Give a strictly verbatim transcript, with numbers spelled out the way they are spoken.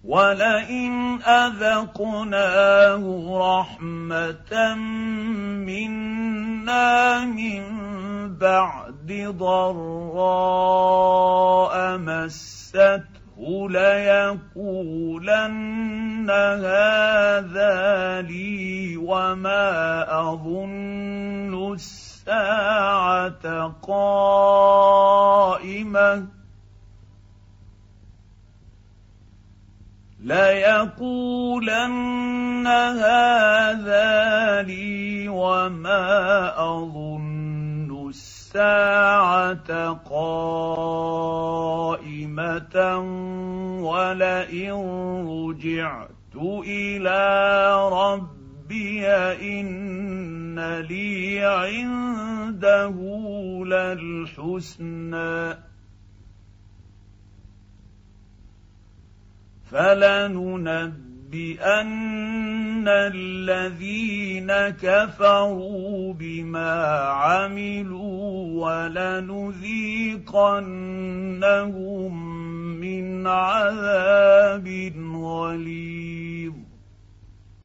ولئن أذقناه رحمة منا من بعد ضراء مسته ليقولن هذا لي وما أظن الساعة قائمة ليقولن هذا لي وما أظن الساعة قائمة ولئن رجعت إلى ربي إن لي عنده للحسنى فلننبئن الذين كفروا بما عملوا ولنذيقنهم من عذاب غليظ.